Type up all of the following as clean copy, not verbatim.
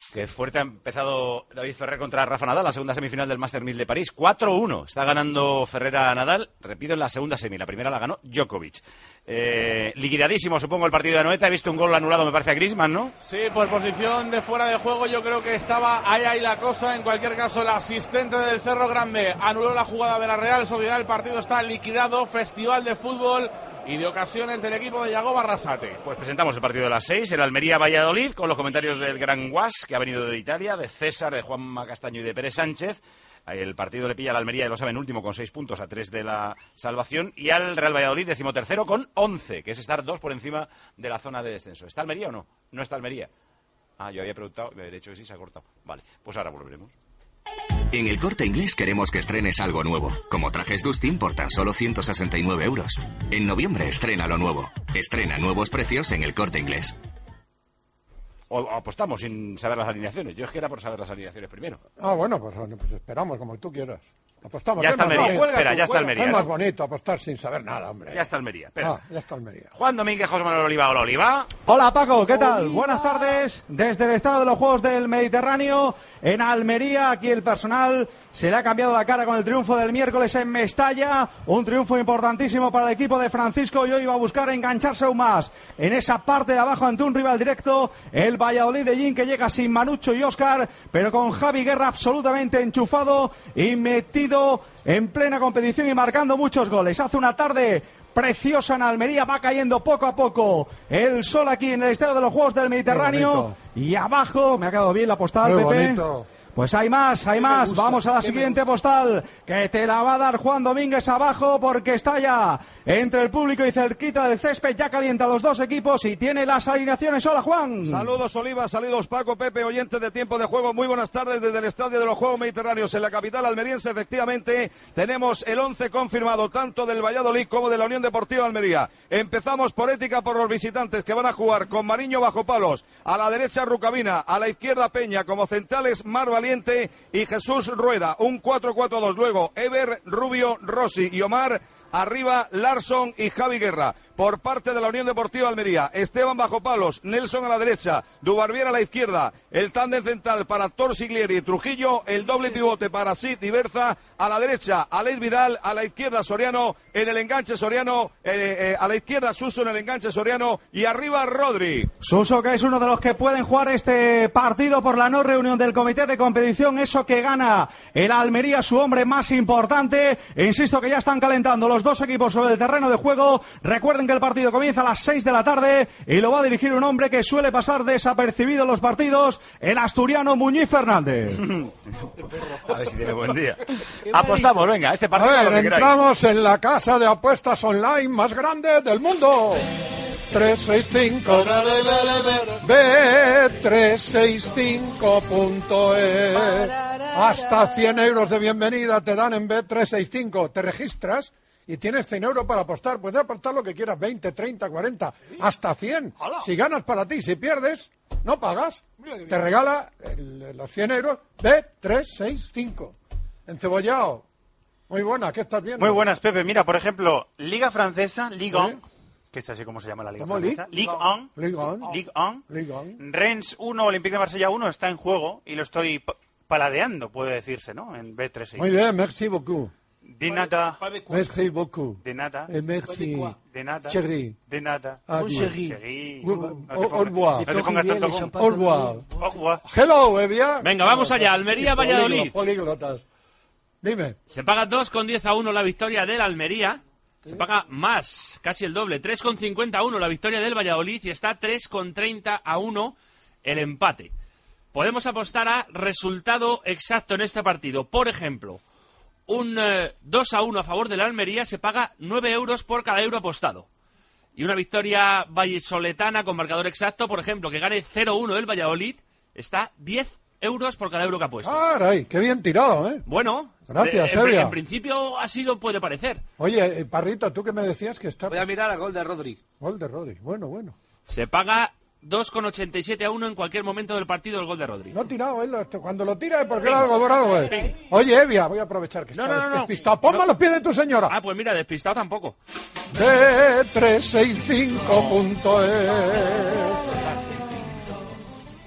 Qué fuerte ha empezado David Ferrer contra Rafa Nadal, la segunda semifinal del Master 1000 de París. 4-1. Está ganando Ferrer a Nadal. Repito, en la segunda semi. La primera la ganó Djokovic. Liquidadísimo, supongo, el partido de Anoeta. He visto un gol anulado, me parece, a Griezmann, ¿no? Sí, por posición de fuera de juego. Yo creo que estaba ahí la cosa. En cualquier caso, el asistente del Cerro Grande anuló la jugada de la Real Sociedad. El partido está liquidado. Festival de fútbol y de ocasiones del equipo de Yago Barrasate. Pues presentamos el partido de las 6, el Almería-Valladolid, con los comentarios del gran Guas, que ha venido de Italia, de César, de Juanma Castaño y de Pérez Sánchez. El partido le pilla al Almería, y lo saben, último con 6 puntos a 3 de la salvación, y al Real Valladolid, 13º con 11, que es estar 2 por encima de la zona de descenso. ¿Está Almería o no? No está Almería. Yo había preguntado, me había dicho que sí, se ha cortado. Vale, pues ahora volveremos. En El Corte Inglés queremos que estrenes algo nuevo, como trajes Dustin por tan solo 169 €. En noviembre estrena lo nuevo. Estrena nuevos precios en El Corte Inglés. O apostamos sin saber las alineaciones. Yo es que era por saber las alineaciones primero. Bueno, pues esperamos, como tú quieras. Apostamos. Ya está Almería. Espera, ya está Almería. Es más bonito apostar sin saber nada, hombre. Ya está Almería. Espera. Ya está Almería. Juan Domínguez, José Manuel Oliva. Hola, Oliva. Hola, Paco. ¿Qué tal? Buenas tardes. Desde el Estadio de los Juegos del Mediterráneo, en Almería, aquí el personal se le ha cambiado la cara con el triunfo del miércoles en Mestalla. Un triunfo importantísimo para el equipo de Francisco, y hoy va a buscar engancharse aún más en esa parte de abajo ante un rival directo, el Valladolid de Gin, que llega sin Manucho y Óscar, pero con Javi Guerra absolutamente enchufado y metido en plena competición y marcando muchos goles. Hace una tarde preciosa en Almería, va cayendo poco a poco el sol aquí en el Estadio de los Juegos del Mediterráneo, y abajo, me ha quedado bien la postal, muy Pepe. Bonito. Pues hay más. Vamos a la siguiente postal, que te la va a dar Juan Domínguez abajo, porque está ya entre el público y cerquita del césped, ya calienta los dos equipos y tiene las alineaciones. Hola, Juan. Saludos, Oliva, saludos, Paco, Pepe, oyentes de Tiempo de Juego. Muy buenas tardes desde el Estadio de los Juegos Mediterráneos en la capital almeriense. Efectivamente, tenemos el 11 confirmado, tanto del Valladolid como de la Unión Deportiva Almería. Empezamos por ética por los visitantes, que van a jugar con Mariño bajo palos, a la derecha Rucabina, a la izquierda Peña, como centrales Mar Valiente y Jesús Rueda, un 4-4-2. Luego Ever, Rubio, Rossi y Omar. Arriba Larsson y Javi Guerra. Por parte de la Unión Deportiva Almería, Esteban bajo palos, Nelson a la derecha, Dubarbier a la izquierda, el tándem central para Torsiglieri y Trujillo, el doble pivote para Sid y Berza, a la derecha Alex Vidal, a la izquierda Soriano, en el enganche Soriano, a la izquierda Suso en el enganche Soriano, y arriba Rodri. Suso, que es uno de los que pueden jugar este partido por la no reunión del comité de competición, eso que gana el Almería, su hombre más importante. Insisto que ya están calentando los dos equipos sobre el terreno de juego. Recuerden que el partido comienza a las 6 de la tarde y lo va a dirigir un hombre que suele pasar desapercibido en los partidos, el asturiano Muñiz Fernández. A ver si tiene buen día. Apostamos, venga, este partido. A ver, entramos en la casa de apuestas online más grande del mundo. 365 Bet365.es. Hasta 100 € de bienvenida te dan en Bet365. Te registras y tienes 100 € para apostar. Puedes apostar lo que quieras, 20, 30, 40, hasta 100. Si ganas, para ti. Si pierdes, no pagas. Te regala los 100 € Bet365. Encebollado. Muy buena, ¿qué estás viendo? Muy buenas, Pepe. Mira, por ejemplo, Liga Francesa, Ligue 1, que es así como se llama la Liga Francesa. Ligue 1. Rennes 1, Olympique de Marsella 1 está en juego y lo estoy paladeando, puede decirse, ¿no? En Bet365. Muy bien, merci beaucoup. De nada. Merci beaucoup. De nada. Merci. De nada. Chéri. De nada. Chéri. Au revoir. No te pongas tanto con... Au revoir. Hello, Evia. Venga, vamos allá. Almería-Valladolid. Políglotas. Dime. Se paga 2,10 la victoria del Almería. Se paga más, casi el doble. 3,50 la victoria del Valladolid y está 3,30 el empate. Podemos apostar a resultado exacto en este partido. Por ejemplo, un 2-1 a favor del Almería se paga 9 € por cada euro apostado. Y una victoria vallisoletana con marcador exacto, por ejemplo, que gane 0-1 el Valladolid, está 10 € por cada euro que apuesta. ¡Caray! ¡Qué bien tirado, eh! Bueno, gracias, Evia. En principio así lo puede parecer. Oye, Parrita, ¿tú qué me decías que está? Voy a mirar a gol de Rodri. Gol de Rodri, bueno. Se paga 2,87 en cualquier momento del partido el gol de Rodri. No ha tirado, cuando lo tira es porque era algo por algo. Oye, Evia, voy a aprovechar que está despistado. Ponme los pies de tu señora. Ah, pues mira, despistado tampoco. Bet365.es.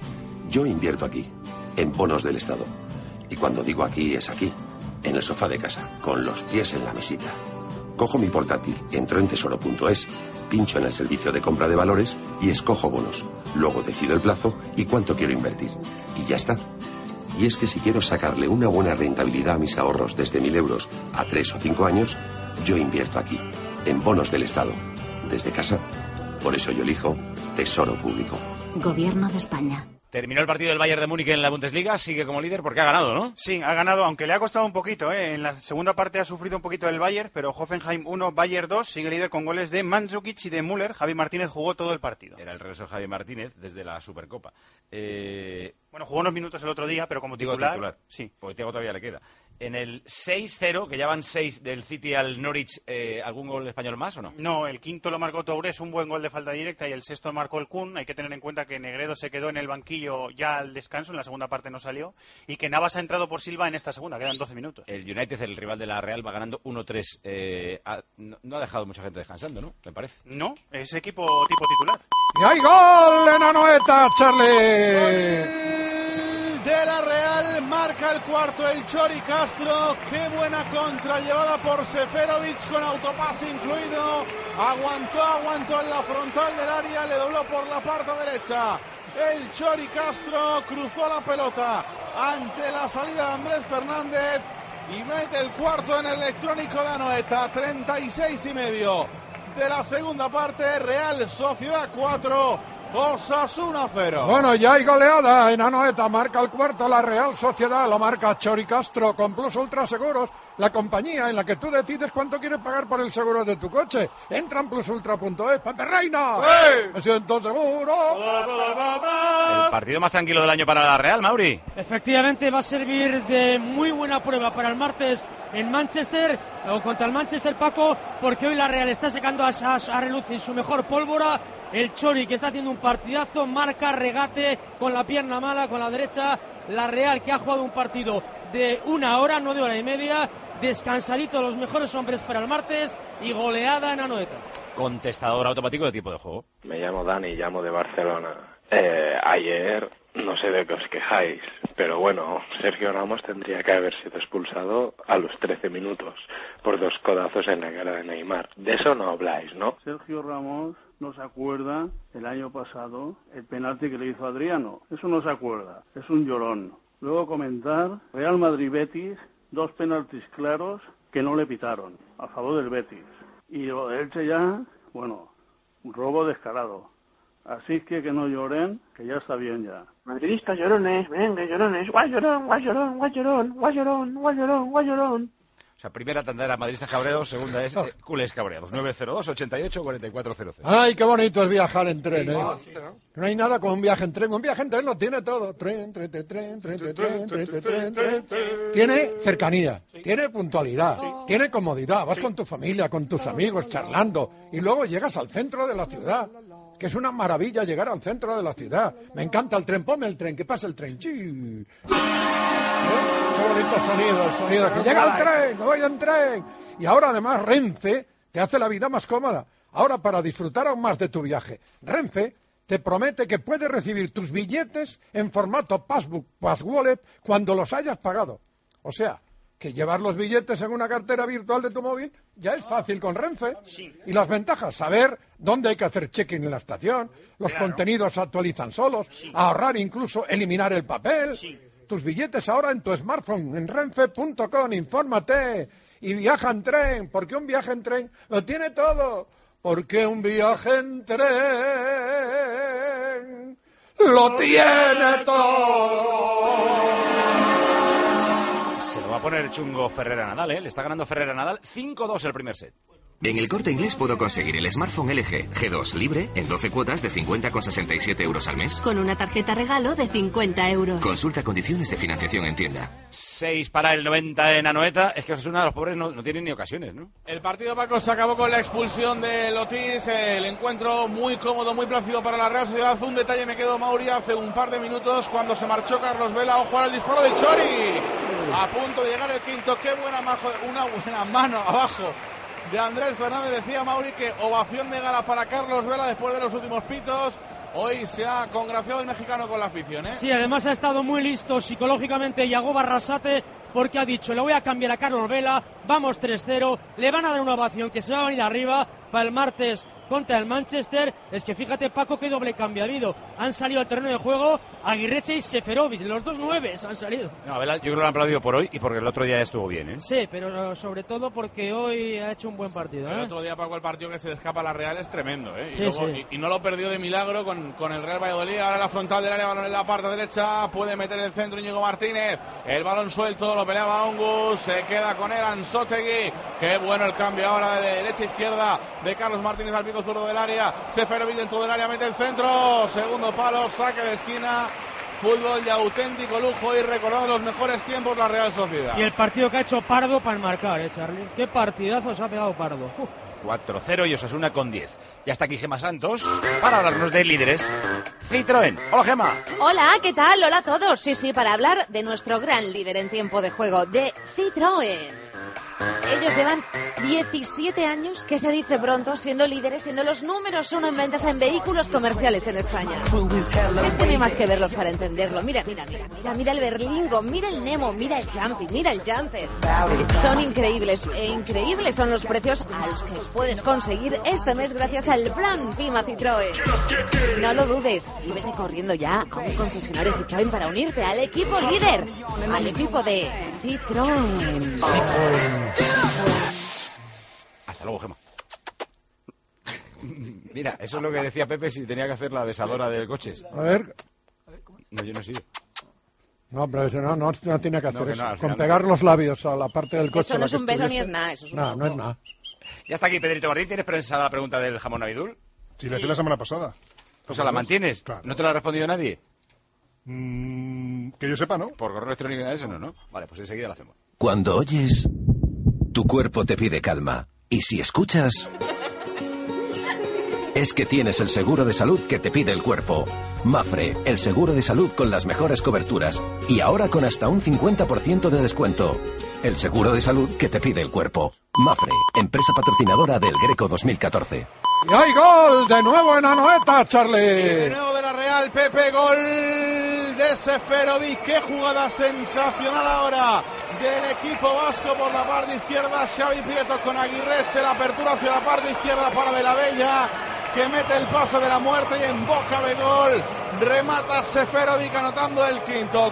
Yo invierto aquí, en bonos del Estado. Y cuando digo aquí, es aquí, en el sofá de casa, con los pies en la mesita. Cojo mi portátil, entro en tesoro.es, pincho en el servicio de compra de valores y escojo bonos. Luego decido el plazo y cuánto quiero invertir. Y ya está. Y es que si quiero sacarle una buena rentabilidad a mis ahorros desde 1.000 euros a 3 o 5 años, yo invierto aquí, en bonos del Estado, desde casa. Por eso yo elijo Tesoro Público. Gobierno de España. Terminó el partido del Bayern de Múnich en la Bundesliga, sigue como líder porque ha ganado, ¿no? Sí, ha ganado, aunque le ha costado un poquito, ¿eh? En la segunda parte ha sufrido un poquito el Bayern, pero Hoffenheim 1, Bayern 2, sigue líder con goles de Mandzukic y de Müller. Javi Martínez jugó todo el partido. Era el regreso de Javi Martínez desde la Supercopa. Bueno, jugó unos minutos el otro día, pero como titular. Sí, porque Thiago todavía le queda. En el 6-0, que ya van 6 del City al Norwich, ¿algún gol español más o no? No, el quinto lo marcó Touré, un buen gol de falta directa, y el sexto marcó el Kun. Hay que tener en cuenta que Negredo se quedó en el banquillo ya al descanso, en la segunda parte no salió, y que Navas ha entrado por Silva en esta segunda, quedan 12 minutos. El United, el rival de la Real, va ganando 1-3. No ha dejado mucha gente descansando, ¿no? Me parece. No, es equipo tipo titular. ¡Y hay gol en Anoeta, Charlie! De la Real, marca el cuarto el Chori Castro. Qué buena contra llevada por Seferovic con autopase incluido. Aguantó en la frontal del área, le dobló por la parte derecha. El Chori Castro cruzó la pelota ante la salida de Andrés Fernández y mete el cuarto en el electrónico de Anoeta. 36,5 de la segunda parte. Real Sociedad 4. Osasuna 0. Bueno, ya hay goleada en Anoeta, marca el cuarto la Real Sociedad, lo marca Chori Castro con Plus Ultra Seguros, la compañía en la que tú decides cuánto quieres pagar por el seguro de tu coche. Entra en plusultra.es, Pepe Reina. ¡Hey! Me siento seguro. El partido más tranquilo del año para la Real, Mauri. Efectivamente, va a servir de muy buena prueba para el martes en Manchester, o contra el Manchester, Paco, porque hoy la Real está sacando a relucir su mejor pólvora. El Chori, que está haciendo un partidazo, marca, regate con la pierna mala, con la derecha. La Real, que ha jugado un partido de 1 hora, no de 1 hora y media, descansadito, los mejores hombres para el martes y goleada en Anoeta. Contestador automático de tiempo de juego. Me llamo Dani, llamo de Barcelona. Ayer, no sé de qué os quejáis, pero bueno, Sergio Ramos tendría que haber sido expulsado a los 13 minutos por 2 codazos en la cara de Neymar. De eso no habláis, ¿no? Sergio Ramos no se acuerda el año pasado el penalti que le hizo Adriano. Eso no se acuerda, es un llorón. Luego comentar Real Madrid-Betis, 2 penaltis claros que no le pitaron a favor del Betis. Y lo de Elche ya, bueno, un robo descarado. Así que no lloren, que ya está bien ya. Madridistas llorones, venga llorones, guay llorón, guay llorón, guay llorón, guay llorón, guay llorón, guay llorón. O sea, primera tanda era madridistas cabreados, segunda es culés cabreados. 902-88-4400. Ay, qué bonito es viajar en tren, ¿eh? No hay nada como un viaje en tren. Un viaje en tren lo tiene todo. Tren. Tiene cercanía, tiene puntualidad, tiene comodidad. Vas con tu familia, con tus amigos, charlando. Y luego llegas al centro de la ciudad. Que es una maravilla llegar al centro de la ciudad. Me encanta el tren, ponme el tren, que pasa el tren. ¡Sí! Qué bonito sonido, el sonido. Que llega el tren, que voy en tren. Y ahora además Renfe te hace la vida más cómoda. Ahora, para disfrutar aún más de tu viaje, Renfe te promete que puedes recibir tus billetes en formato Passbook, Passwallet, cuando los hayas pagado. O sea, que llevar los billetes en una cartera virtual de tu móvil ya es fácil con Renfe. Sí. Y las ventajas, saber dónde hay que hacer check-in en la estación, los contenidos se actualizan solos, ahorrar, incluso eliminar el papel. Sí. Tus billetes ahora en tu smartphone, en renfe.com, infórmate y viaja en tren, porque un viaje en tren lo tiene todo, porque un viaje en tren lo tiene todo. Se lo va a poner chungo Ferrer a Nadal, ¿eh? Le está ganando Ferrer a Nadal 5-2 el primer set. En El Corte Inglés puedo conseguir el smartphone LG G2 libre en 12 cuotas de 50,67 euros al mes. Con una tarjeta regalo de 50 euros. Consulta condiciones de financiación en tienda. 6 para el 90 en Anoeta. Es que Osasuna, los pobres no tienen ni ocasiones, ¿no? El partido, Paco, se acabó con la expulsión de Lotis. El encuentro muy cómodo, muy plácido para la Real Sociedad. Un detalle me quedó, Mauri, hace un par de minutos cuando se marchó Carlos Vela. Ojo al disparo de Chori. A punto de llegar el quinto. Qué buena una buena mano abajo de Andrés Fernández. Decía Mauri que ovación de gala para Carlos Vela después de los últimos pitos. Hoy se ha congraciado el mexicano con la afición, ¿eh? Sí, además ha estado muy listo psicológicamente Yagoba Arrasate, porque ha dicho, le voy a cambiar a Carlos Vela, vamos 3-0, le van a dar una ovación que se va a venir arriba para el martes contra el Manchester. Es que fíjate, Paco, qué doble cambio ha habido. Han salido al terreno de juego Aguirreche y Seferovic, los dos 9 han salido. No, Vela, yo creo que lo han aplaudido por hoy y porque el otro día estuvo bien, ¿eh? Sí, pero sobre todo porque hoy ha hecho un buen partido, ¿eh? El otro día, Paco, el partido que se le escapa a la Real es tremendo, ¿eh? Sí, sí. Y no lo perdió de milagro con el Real Valladolid. Ahora la frontal del área, balón en la parte derecha, puede meter el centro Íñigo Martínez, el balón suelto, lo peleaba Ongus, se queda con él Anzotegui. Qué bueno el cambio ahora de derecha a izquierda de Carlos Martínez al pico zurdo del área. Seferovic dentro del área, mete el centro, segundo palo, saque de esquina. Fútbol de auténtico lujo y recordando los mejores tiempos la Real Sociedad. Y el partido que ha hecho Pardo para enmarcar, Charlie. Qué partidazo se ha pegado Pardo. 4-0 y Osasuna con 10. Ya está aquí Gema Santos para hablarnos de líderes Citroën. Hola, Gema. Hola, ¿qué tal? Hola a todos. Sí, para hablar de nuestro gran líder en tiempo de juego, de Citroën. Ellos llevan 17 años, que se dice pronto, siendo líderes, siendo los números 1 en ventas en vehículos comerciales en España. Es que no hay más que verlos para entenderlo. Mira el Berlingo, mira el Nemo, mira el Jumpy, mira el Jumper. Son increíbles, e increíbles son los precios a los que los puedes conseguir este mes gracias al plan Pima Citroën. No lo dudes y vete corriendo ya a un concesionario Citroën para unirte al equipo líder, al equipo de Citroën. Hasta luego, Gema. Mira, eso es lo que decía Pepe si tenía que hacer la besadora del coche. A ver. No, yo no he sido. No, pero eso no tiene que hacer que eso. no, Con pegar los labios a la parte del coche. Eso no es un beso ni es nada, eso es un no es nada. Ya está aquí Pedrito Martín. ¿Tienes pensada la pregunta del jamón Abidul? Sí, la hice la semana pasada. O sea, ¿la mantienes? Claro. ¿No te lo ha respondido nadie? Que yo sepa, ¿no? Por correo electrónico de eso, ¿no? Vale, pues enseguida lo hacemos. Cuando oyes, tu cuerpo te pide calma. Y si escuchas, es que tienes el seguro de salud que te pide el cuerpo. Mafre, el seguro de salud con las mejores coberturas. Y ahora con hasta un 50% de descuento. El seguro de salud que te pide el cuerpo. Mafre, empresa patrocinadora del Greco 2014. Y hay gol de nuevo en Anoeta, Charlie. De nuevo de la Real, Pepe, gol de Seferovic. Qué jugada sensacional ahora del equipo vasco por la parte izquierda. Xavi Prieto con Aguirreche, la apertura hacia la parte izquierda para De la Bella, que mete el pase de la muerte y en boca de gol remata Seferovic anotando el quinto.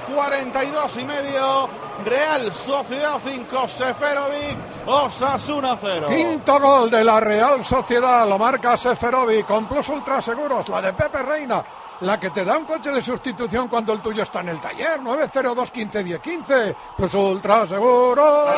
42,5, Real Sociedad 5, Seferovic, Osasuna 0. Quinto gol de la Real Sociedad, lo marca Seferovic con Plus Ultra Seguros, la de Pepe Reina, la que te da un coche de sustitución cuando el tuyo está en el taller. 902 15 10 15, Plus Ultra Seguros.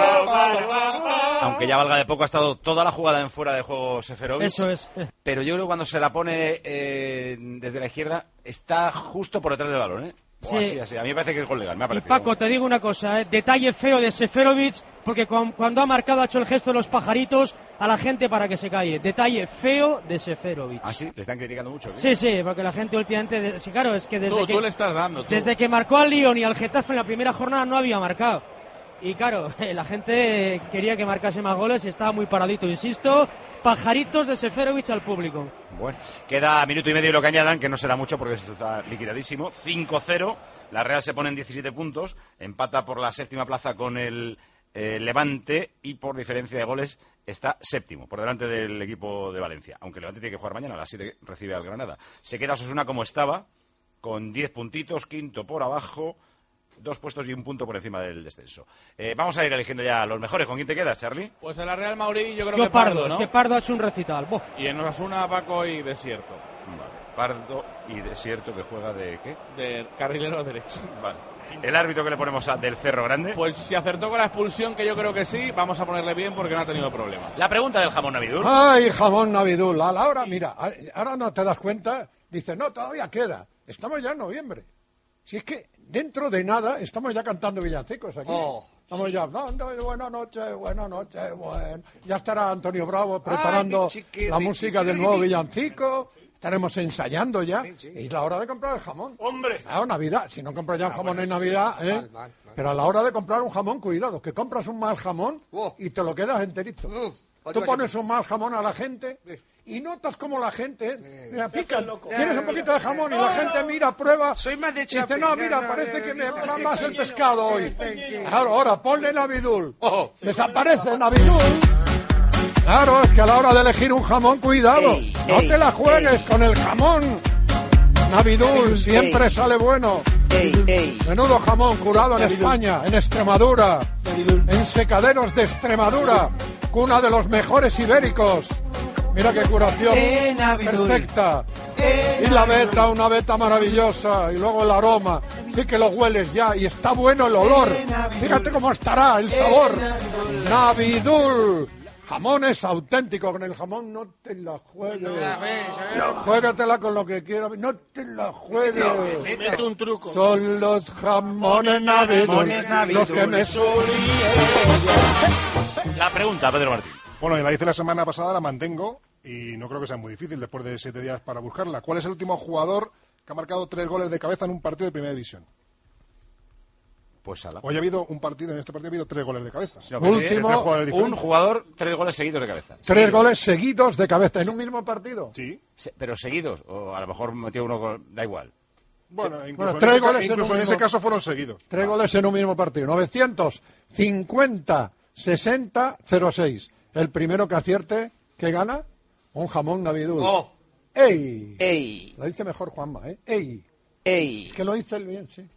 Aunque ya valga de poco, ha estado toda la jugada en fuera de juego Seferovic. Eso es. Pero yo creo que cuando se la pone desde la izquierda está justo por detrás del balón, ¿eh? Sí. Así. A mí me parece que es gol legal. Me ha Y parecido. Paco, te digo una cosa, detalle feo de Seferovic, porque cuando ha marcado ha hecho el gesto de los pajaritos a la gente para que se calle. Detalle feo de Seferovic. Ah, sí, le están criticando mucho. Sí, porque la gente últimamente... Sí, claro, es que desde Tú le estás dando. Desde que marcó al Lyon y al Getafe en la primera jornada no había marcado. Y claro, la gente quería que marcase más goles y estaba muy paradito, insisto. Pajaritos de Seferovic al público. Bueno, queda minuto y medio lo que añadan, que no será mucho porque esto está liquidadísimo. 5-0, la Real se pone en 17 puntos, empata por la séptima plaza con el Levante y por diferencia de goles está séptimo, por delante del equipo de Valencia. Aunque el Levante tiene que jugar mañana, a las 7 recibe al Granada. Se queda Osasuna como estaba, con 10 puntitos, quinto por abajo, 2 puestos y 1 punto por encima del descenso. Vamos a ir eligiendo ya los mejores. ¿Con quién te quedas, Charlie? Pues en la Real Mauri yo creo que Pardo, ¿no? Es que Pardo ha hecho un recital. ¡Boh! Y en Osasuna, Paco y Desierto. Vale. Pardo y Desierto, que juega de ¿qué? De carrilero derecho. Vale. ¿El árbitro que le ponemos del Cerro Grande? Pues si acertó con la expulsión, que yo creo que sí, vamos a ponerle bien porque no ha tenido problemas. La pregunta del jamón Navidul. Ay, jamón Navidul. A la hora, mira, ahora no te das cuenta. Dice, no, todavía queda. Estamos ya en noviembre. Si es que dentro de nada estamos ya cantando villancicos aquí. Estamos ya hablando de buenas noches, bueno. Ya estará Antonio Bravo preparando la música del nuevo villancico. Estaremos ensayando ya. Y es la hora de comprar el jamón. ¡Hombre! Claro, Navidad. Si no compras ya un jamón en Navidad, Mal. Pero a la hora de comprar un jamón, cuidado, que compras un mal jamón y te lo quedas enterito. Tú pones un mal jamón a la gente y notas como la gente, mira, pican, tienes un poquito de jamón y la gente mira, prueba, soy más de dice, no, mira, parece que me va más el pescado hoy. Claro, ahora ponle Navidul, desaparece Navidul. Claro, es que a la hora de elegir un jamón, cuidado, no te la juegues con el jamón. Navidul siempre sale bueno. Menudo jamón curado en España, en Extremadura, en secaderos de Extremadura, cuna de los mejores ibéricos. Mira qué curación perfecta. Y la veta, una veta maravillosa. Y luego el aroma. Sí que lo hueles ya. Y está bueno el olor. Fíjate cómo estará el sabor. Navidul. Jamones auténticos. Con el jamón no te la juegues. Juégatela con lo que quieras. No te la juegues. Mete un truco. Son los jamones Navidul los que me La pregunta, Pedro Martín. Bueno, la hice la semana pasada, la mantengo y no creo que sea muy difícil después de 7 días para buscarla. ¿Cuál es el último jugador que ha marcado 3 goles de cabeza en un partido de Primera División? Pues Sala. Hoy ha habido un partido, en este partido ha habido 3 goles de cabeza. No, un jugador, 3 goles seguidos de cabeza. 3 goles seguidos de cabeza en un mismo partido. Sí. Pero seguidos, o a lo mejor metió uno, da igual. Bueno, incluso en ese caso fueron seguidos. 3 goles en un mismo partido. 950, 60, 06. El primero que acierte, ¿qué gana? Un jamón Navidul. ¡Oh! ¡Ey! ¡Ey! Lo dice mejor Juanma, ¿eh? ¡Ey! ¡Ey! Es que lo dice él bien, sí.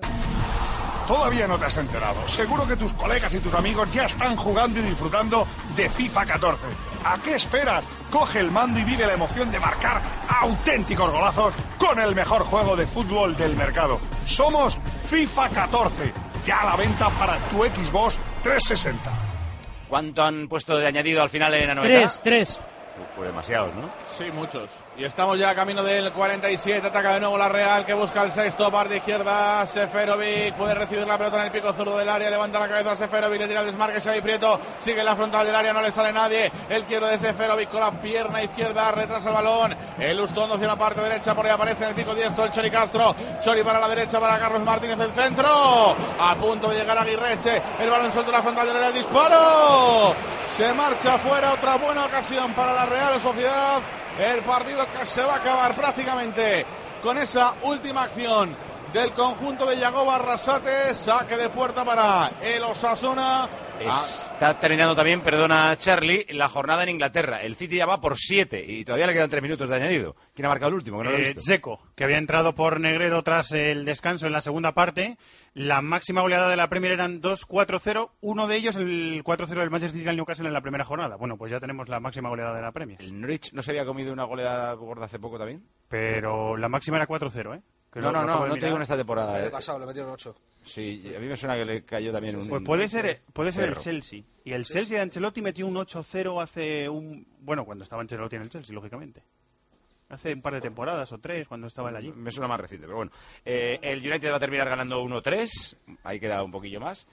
Todavía no te has enterado. Seguro que tus colegas y tus amigos ya están jugando y disfrutando de FIFA 14. ¿A qué esperas? Coge el mando y vive la emoción de marcar auténticos golazos con el mejor juego de fútbol del mercado. Somos FIFA 14. Ya a la venta para tu Xbox 360. ¿Cuánto han puesto de añadido al final en la novela? 3. Pues demasiados, ¿no? Sí, muchos. Y estamos ya camino del 47. Ataca de nuevo la Real, que busca el sexto. Parte izquierda, Seferovic. Puede recibir la pelota en el pico zurdo del área. Levanta la cabeza Seferovic. Le tira el desmarque Xavi Prieto. Sigue en la frontal del área. No le sale nadie. El quiero de Seferovic con la pierna izquierda. Retrasa el balón. El Lustón hacia la parte derecha. Por ahí aparece en el pico diestro el Chori Castro. Chori para la derecha para Carlos Martínez. El centro. A punto de llegar a Aguirreche. El balón suelto en la frontal del área. El disparo. Se marcha fuera. Otra buena ocasión para la Real Sociedad. El partido que se va a acabar prácticamente con esa última acción del conjunto de Yago Barrasate. Saque de puerta para el Osasuna. Está terminando también, perdona Charlie, la jornada en Inglaterra. El City ya va por 7 y todavía le quedan 3 minutos de añadido. ¿Quién ha marcado el último? Que no lo he visto. Dzeko, que había entrado por Negredo tras el descanso en la segunda parte. La máxima goleada de la Premier eran 2-4-0. Uno de ellos, el 4-0 del Manchester City al Newcastle en la primera jornada. Bueno, pues ya tenemos la máxima goleada de la Premier. ¿El Norwich no se había comido una goleada gorda hace poco también? Pero la máxima era 4-0, ¿eh? No te digo en esta temporada. El pasado le metieron 8. Sí, a mí me suena que le cayó también un... Pues puede ser el Chelsea. Y el Chelsea de Ancelotti metió un 8-0 hace Bueno, cuando estaba Ancelotti en el Chelsea, lógicamente. Hace un par de temporadas o 3, cuando estaba él allí. Me suena más reciente, pero bueno. El United va a terminar ganando 1-3. Ahí queda un poquillo más.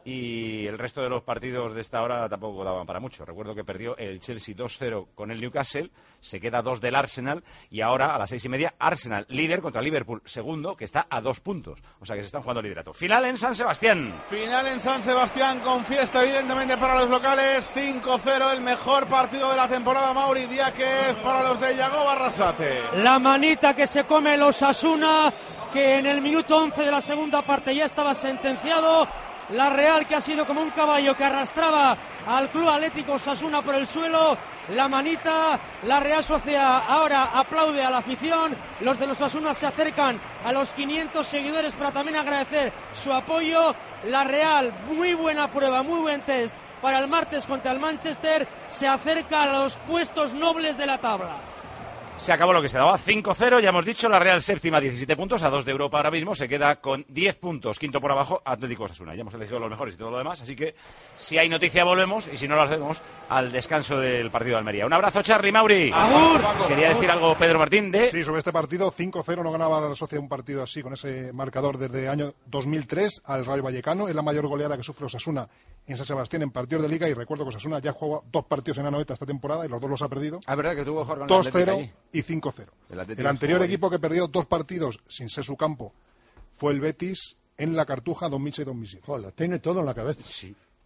Y el resto de los partidos de esta hora tampoco daban para mucho. Recuerdo que perdió el Chelsea 2-0 con el Newcastle, se queda 2 del Arsenal y ahora a las 6:30 Arsenal líder contra Liverpool segundo, que está a 2 puntos. O sea que se están jugando el liderato. Final en San Sebastián. Final en San Sebastián con fiesta evidentemente para los locales. 5-0, el mejor partido de la temporada, Mauri Diáquez, para los de Yago Barrasate. La manita que se come el Osasuna, que en el minuto 11 de la segunda parte ya estaba sentenciado. La Real, que ha sido como un caballo que arrastraba al Club Atlético Osasuna por el suelo. La manita, la Real Sociedad ahora aplaude a la afición. Los de los Osasuna se acercan a los 500 seguidores para también agradecer su apoyo. La Real, muy buena prueba, muy buen test para el martes contra el Manchester. Se acerca a los puestos nobles de la tabla. Se acabó lo que se daba, 5-0, ya hemos dicho, la Real séptima, 17 puntos, a 2 de Europa ahora mismo, se queda con 10 puntos, quinto por abajo, Atlético Osasuna. Ya hemos elegido los mejores y todo lo demás, así que si hay noticia volvemos, y si no lo hacemos, al descanso del partido de Almería. Un abrazo, Charly, Mauri. Quería decir algo Pedro Martín de... Sí, sobre este partido, 5-0, no ganaba la Sociedad un partido así, con ese marcador desde el año 2003 al Rayo Vallecano. Es la mayor goleada que sufre Osasuna en San Sebastián en partidos de Liga, y recuerdo que Osasuna ya jugó 2 partidos en Anoeta esta temporada y los 2 los ha perdido. Ah, verdad que tuvo 2-0 y 5-0. El anterior equipo que perdió 2 partidos sin ser su campo fue el Betis en la Cartuja 2006-2007. Joder, tiene todo en la cabeza. Sí.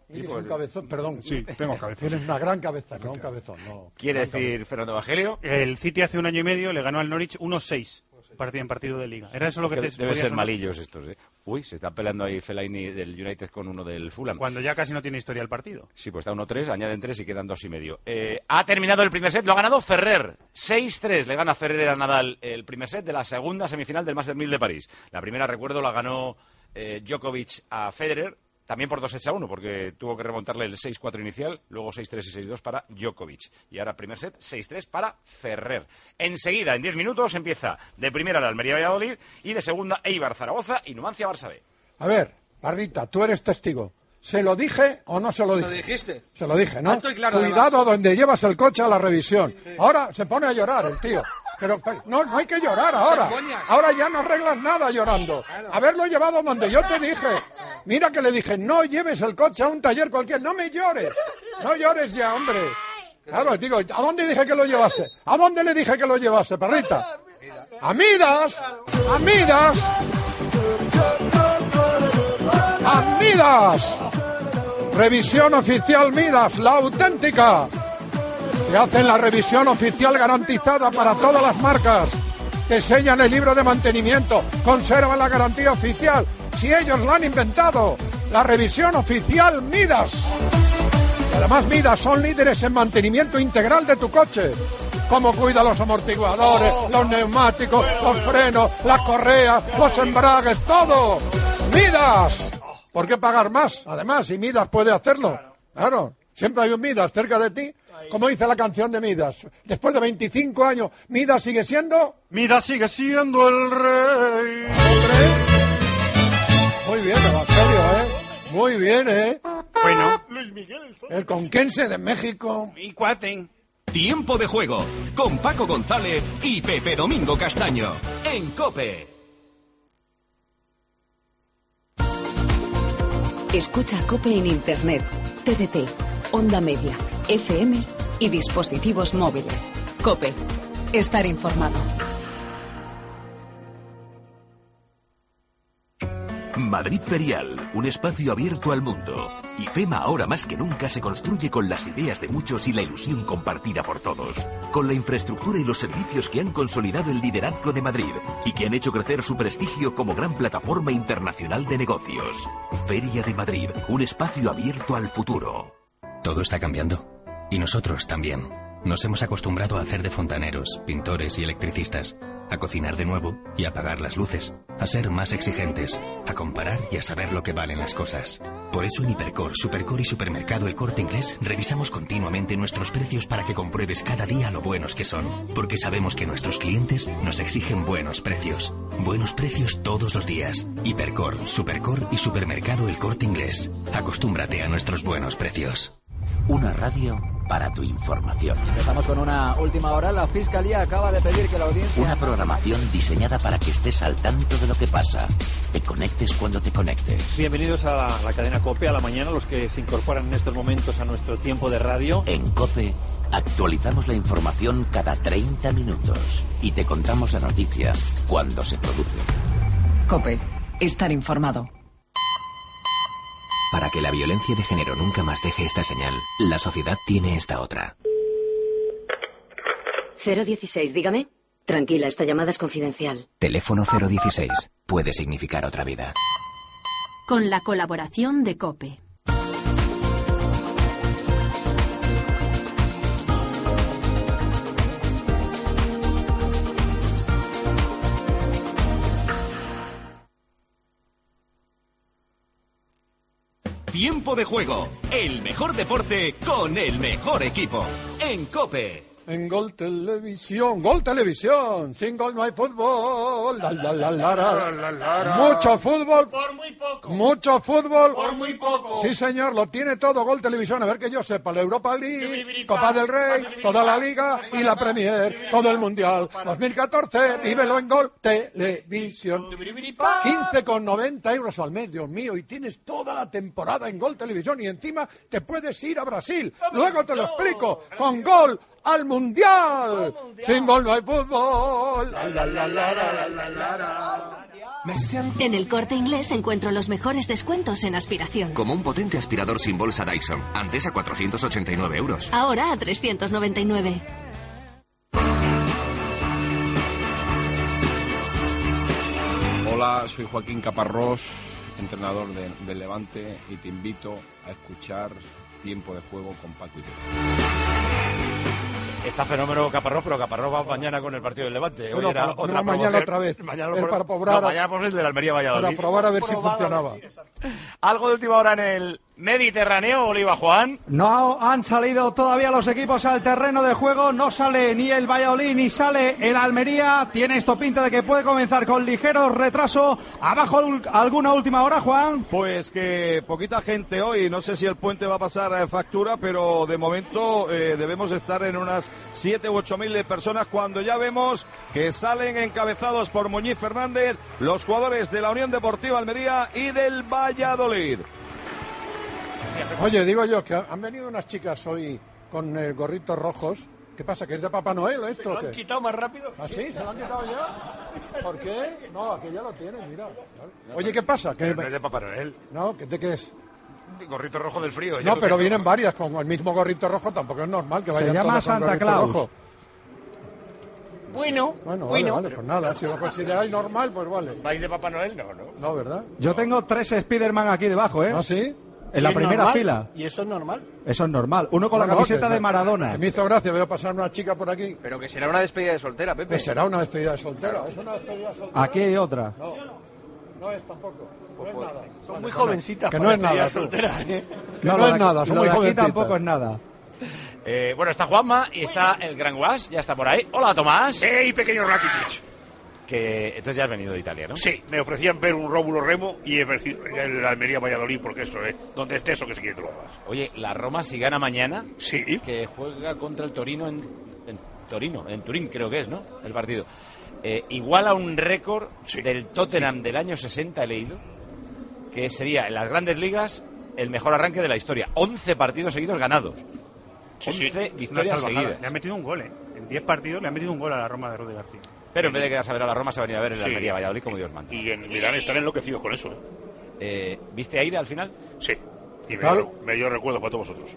Tienes un cabezón, perdón. Sí, tengo cabezón. Tienes una gran cabeza, no un cabezón. No. ¿Quiere decir Fernando Evangelio? El City hace un año y medio le ganó al Norwich 1-6 en partido de Liga. ¿Era eso lo que te deben ser malillos estos, ¿eh? Uy, se está peleando ahí Fellaini del United con uno del Fulham. Cuando ya casi no tiene historia el partido. Sí, pues está 1-3, añaden 3 y quedan 2,5. Ha terminado el primer set, lo ha ganado Ferrer. 6-3 le gana Ferrer a Nadal el primer set de la segunda semifinal del Masters 1000 de París. La primera, recuerdo, la ganó Djokovic a Federer. También por 2-1, porque tuvo que remontarle el 6-4 inicial, luego 6-3 y 6-2 para Djokovic. Y ahora primer set, 6-3 para Ferrer. Enseguida, en 10 minutos, empieza de primera la Almería Valladolid y de segunda Eibar Zaragoza y Numancia Barça B. A ver, Pardita, tú eres testigo. ¿Se lo dije o no se lo dije? ¿Se lo dijiste? Se lo dije, ¿no? Alto y claro, Cuidado además. donde llevas el coche a la revisión. Ahora se pone a llorar el tío. Pero no hay que llorar ahora. Ahora ya no arreglas nada llorando. Haberlo llevado donde yo te dije. Mira que le dije, no lleves el coche a un taller cualquiera. No me llores. No llores ya, hombre. Claro, digo, ¿a dónde dije que lo llevase? ¿A dónde le dije que lo llevase, perrita? ¡A Midas! ¡A Midas! ¡A Midas! Revisión oficial Midas, la auténtica. Te hacen la revisión oficial garantizada para todas las marcas. Te sellan el libro de mantenimiento. Conservan la garantía oficial. Si ellos la han inventado. La revisión oficial Midas. Además, Midas son líderes en mantenimiento integral de tu coche. Cómo cuida los amortiguadores, los neumáticos, los frenos, las correas, los embragues, todo. Midas. ¿Por qué pagar más? Además, si Midas puede hacerlo. Claro. Siempre hay un Midas cerca de ti. Como dice la canción de Midas. Después de 25 años, ¿Midas sigue siendo? Midas sigue siendo el rey. ¡Hombre! Muy bien, Evangelio, ¿eh? Muy bien, ¿eh? Bueno. Luis Miguel. El conquense de México. Y cuaten. Tiempo de juego con Paco González y Pepe Domingo Castaño en COPE. Escucha COPE en Internet, TDT, Onda Media, FM y dispositivos móviles. COPE. Estar informado. Madrid Ferial, un espacio abierto al mundo. IFEMA ahora más que nunca se construye con las ideas de muchos y la ilusión compartida por todos. Con la infraestructura y los servicios que han consolidado el liderazgo de Madrid y que han hecho crecer su prestigio como gran plataforma internacional de negocios. Feria de Madrid, un espacio abierto al futuro. Todo está cambiando. Y nosotros también. Nos hemos acostumbrado a hacer de fontaneros, pintores y electricistas, a cocinar de nuevo y a apagar las luces, a ser más exigentes, a comparar y a saber lo que valen las cosas. Por eso en Hipercor, Supercor y Supermercado El Corte Inglés revisamos continuamente nuestros precios para que compruebes cada día lo buenos que son. Porque sabemos que nuestros clientes nos exigen buenos precios. Buenos precios todos los días. Hipercor, Supercor y Supermercado El Corte Inglés. Acostúmbrate a nuestros buenos precios. Una radio para tu información. Empezamos con una última hora. La Fiscalía acaba de pedir que la audiencia... Una programación diseñada para que estés al tanto de lo que pasa. Te conectes cuando te conectes. Bienvenidos a la cadena COPE a la mañana, los que se incorporan en estos momentos a nuestro tiempo de radio. En COPE actualizamos la información cada 30 minutos y te contamos la noticia cuando se produce. COPE. Estar informado. Para que la violencia de género nunca más deje esta señal, la sociedad tiene esta otra. 016, dígame. Tranquila, esta llamada es confidencial. Teléfono 016. Puede significar otra vida. Con la colaboración de COPE. Tiempo de juego, el mejor deporte con el mejor equipo. En COPE. En Gol Televisión, sin gol no hay fútbol. Mucho fútbol. Por muy poco. Mucho fútbol. Por muy poco. Sí, señor, lo tiene todo Gol Televisión. A ver que yo sepa, la Europa League, Copa del Rey, toda la Liga y la Premier, todo el Mundial. 2014, vívelo en Gol Televisión. 15,90 euros al mes, Dios mío, y tienes toda la temporada en Gol Televisión y encima te puedes ir a Brasil. Luego te lo explico, con Gol al Mundial. Sin gol no hay fútbol. En el Corte Inglés encuentro los mejores descuentos en aspiración. Como un potente aspirador sin bolsa Dyson, antes a 489 euros. Ahora a 399. Hola, soy Joaquín Caparrós, entrenador del Levante, y te invito a escuchar Tiempo de Juego con Paco y Pedro. Está fenómeno Caparrós, pero Caparrós va mañana con el partido del Levante. Bueno, hoy era otra mañana otra vez. Mañana para probar, mañana por el de la Almería Valladolid. Para probar a ver si funcionaba. Algo de última hora en el Mediterráneo, Oliva Juan. No han salido todavía los equipos al terreno de juego, no sale ni el Valladolid ni sale el Almería. Tiene esto pinta de que puede comenzar con ligero retraso. ¿Abajo alguna última hora, Juan? Pues que poquita gente hoy, no sé si el puente va a pasar factura, pero de momento debemos estar en unas 7 u 8 mil personas cuando ya vemos que salen encabezados por Muñiz Fernández los jugadores de la Unión Deportiva Almería y del Valladolid. Oye, digo yo que han venido unas chicas hoy con gorritos rojos. ¿Qué pasa? ¿Que es de Papá Noel esto? ¿Se lo han quitado más rápido? ¿Ah, sí? ¿Se lo han quitado ya? ¿Por qué? No, aquí ya lo tienen, mira. Oye, ¿qué pasa? Que no es de Papá Noel. No, ¿de qué es? Gorrito rojo del frío. No, pero vienen varias con el mismo gorrito rojo, tampoco es normal que vayan todas con gorrito rojo. Bueno, vale, pues nada, si lo consideráis normal, pues vale. ¿Vais de Papá Noel? No. No, ¿verdad? Yo tengo 3 Spiderman aquí debajo, ¿eh? ¿Ah, sí? En la primera fila. ¿Y eso es normal? Eso es normal. Uno con la camiseta de Maradona. Que me hizo gracia, veo pasar una chica por aquí. Pero que será una despedida de soltera, Pepe. Pues será una despedida de soltera. ¿Es una despedida de soltera? Aquí hay otra. No es tampoco. No es nada. Son muy jovencitas. Que no es nada. Soltera, ¿eh? Que no es nada, son muy jovencitas. Aquí tampoco es nada. Bueno, está Juanma y está el Gran Guas, ya está por ahí. Hola, Tomás. ¡Ey, pequeño Rakitic! Entonces ya has venido de Italia, ¿no? Sí, me ofrecían ver un Rómulo Remo y he venido el Almería Valladolid, porque eso, donde esté eso que se quiere tú lo hagas. Oye, la Roma si gana mañana, sí, que juega contra el Torino en Turín creo que es, ¿no? El partido. Iguala un récord del Tottenham del año 60, he leído, que sería en las grandes ligas el mejor arranque de la historia. 11 partidos seguidos ganados. 11 victorias seguidas. Le han metido un gol, En 10 partidos le han metido un gol a la Roma de Rudi García. Pero en vez de quedarse a ver a la Roma, se ha venido a ver el Almería Valladolid como Dios manda. Y en Milán están enloquecidos con eso, ¿Viste a Aida al final? Sí. Y me dio recuerdo para todos vosotros.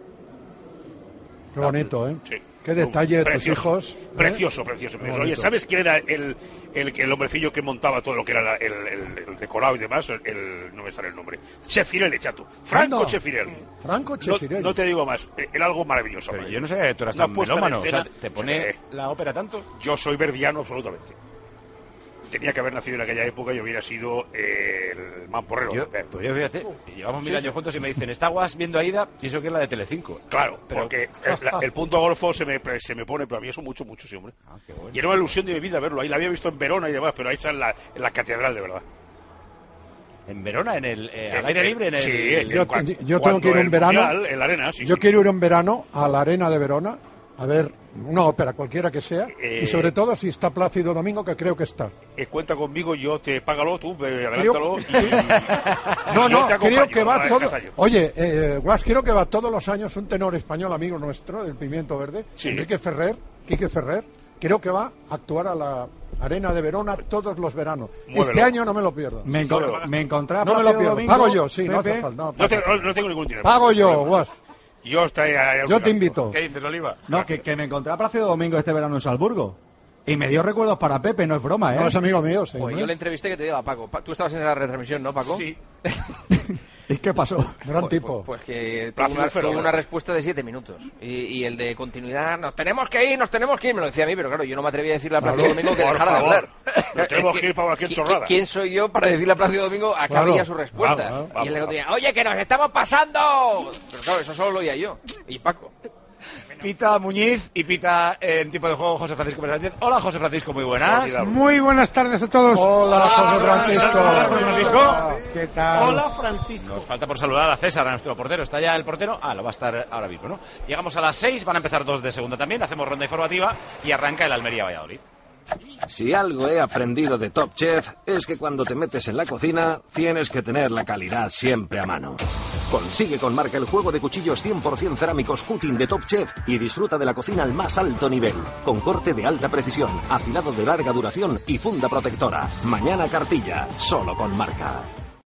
Qué bonito, ¿eh? Sí. Qué detalle de tus hijos. Precioso. Oye, ¿sabes quién era el hombrecillo que montaba todo lo que era el decorado y demás? No me sale el nombre. Chefirelli, chato. Franco Chefirelli. Franco Chefirelli. No te digo más. Era algo maravilloso. Pero yo no sabía que tú eras tan melómano. O sea, ¿te pone la ópera tanto? Yo soy verdiano absolutamente. Tenía que haber nacido en aquella época y hubiera sido el mamporrero. Pues yo fíjate, llevamos 1000 años juntos y me dicen, ¿estás viendo Aida? Pienso que es la de Telecinco. Claro, porque el punto golfo se me pone, pero a mí eso mucho, sí, hombre. Qué bueno. Y era una ilusión de mi vida verlo. Ahí la había visto en Verona y demás, pero ahí está en la catedral, de verdad. ¿En Verona? ¿Al aire libre? Sí, yo tengo que ir en verano. Mundial, en la arena, yo quiero ir en verano a la arena de Verona a ver una ópera cualquiera que sea, y sobre todo si está Plácido Domingo, que creo que está. Cuenta conmigo, págalo tú, adelántalo. Creo que va todo. Oye, Guas, creo que va todos los años un tenor español amigo nuestro del Pimiento Verde, Quique Ferrer, creo que va a actuar a la Arena de Verona todos los veranos. Muévelo. Este año no me lo pierdo. Me encontré a no me lo pierdo. Domingo, pago yo, sí, Pepe. no hace falta. No tengo ningún dinero. Pago yo, Guas. Yo te invito. ¿Qué dices, Oliva? No, que me encontré a Plácido Domingo este verano en Salzburgo. Y me dio recuerdos para Pepe, no es broma, ¿eh? No, es amigo mío, sí. Pues yo le entrevisté que te digo a Paco. Tú estabas en la retransmisión, ¿no, Paco? Sí. ¿Y qué pasó? Gran tipo. Pues que tuvo una respuesta de 7 minutos. Y el de continuidad, nos tenemos que ir. Me lo decía a mí, pero claro, yo no me atreví a decirle a Plácido Domingo que dejara de hablar. Nos tenemos que ir para cualquier chorrada. ¿Quién soy yo para decirle a Plácido Domingo a que había sus respuestas? Y él le decía, oye, que nos estamos pasando. Pero claro, eso solo lo oía yo. Y Paco. Pita Muñiz y pita en tipo de juego José Francisco Pérez Sánchez. Hola, José Francisco, muy buenas. Muy buenas tardes a todos. Hola, José Francisco. Hola, Francisco. ¿Qué tal? Hola, Francisco. Nos falta por saludar a César, a nuestro portero. ¿Está ya el portero? Lo va a estar ahora mismo, ¿no? Llegamos a las 6, van a empezar 2 de segunda también. Hacemos ronda informativa y arranca el Almería Valladolid. Si algo he aprendido de Top Chef es que cuando te metes en la cocina tienes que tener la calidad siempre a mano. Consigue con Marca el juego de cuchillos 100% cerámicos Cutting de Top Chef y disfruta de la cocina al más alto nivel, con corte de alta precisión, afilado de larga duración y funda protectora. Mañana cartilla, solo con Marca.